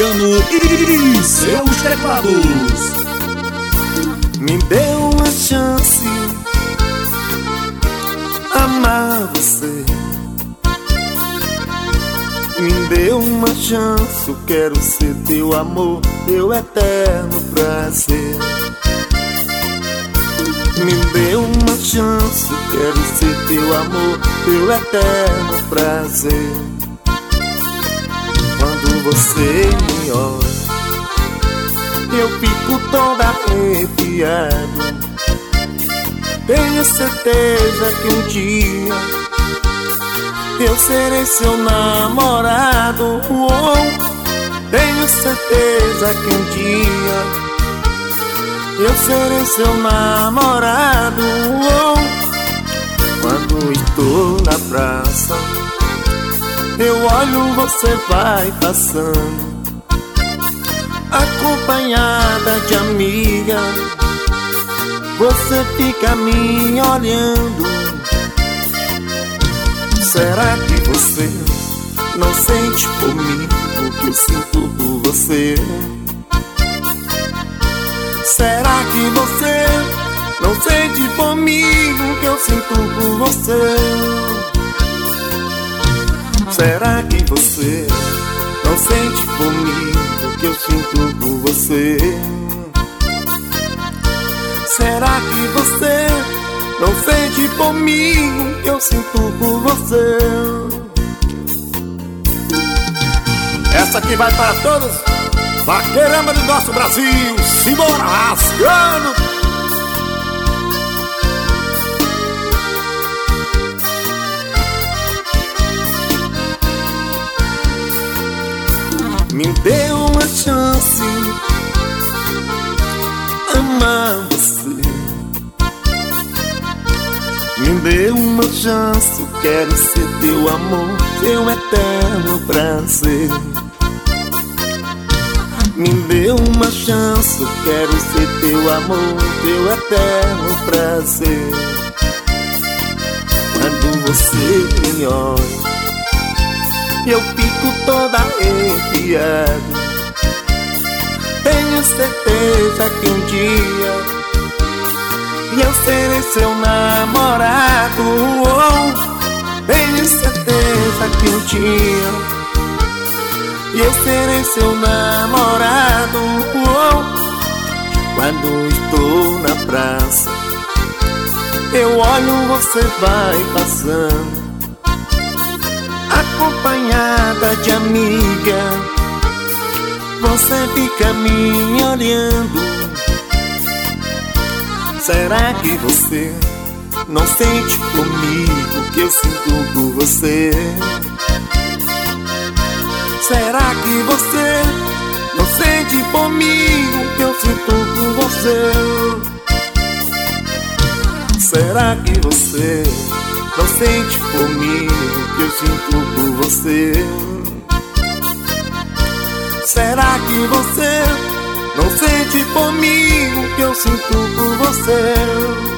Fabiano e seus teclados. Me deu uma chance amar você. Me deu uma chance, eu quero ser teu amor, teu eterno prazer. Me deu uma chance, eu quero ser teu amor, teu eterno prazer. Quando você me olha, eu fico todo arrepiado. Tenho certeza que um dia eu serei seu namorado. Tenho certeza que um dia eu serei seu namorado. Quando estou na praça, eu olho, você vai passando, acompanhada de amiga. Você fica me olhando. Será que você não sente por mim o que eu sinto por você? Será que você não sente por mim o que eu sinto por você? Será que você não sente por mim o que eu sinto por você? Será que você não sente por mim o que eu sinto por você? Essa aqui vai para todos vaqueirama do nosso Brasil. Simbora, rasgando. Me deu uma chance amar você. Me deu uma chance, eu quero ser teu amor, teu eterno prazer. Me deu uma chance, eu quero ser teu amor, teu eterno prazer. Quando você me olha, eu fico toda arrepiado. Tenho certeza que um dia eu serei seu namorado. Tenho certeza que um dia eu serei seu namorado. Quando estou na praça, eu olho, você vai passando, acompanhada de amiga. Você fica me olhando. Será que você não sente comigo o que eu sinto por você? Será que você não sente por mim o que eu sinto por você? Será que você não sente por mim o que eu sinto por você? Será que você não sente por mim o que eu sinto por você?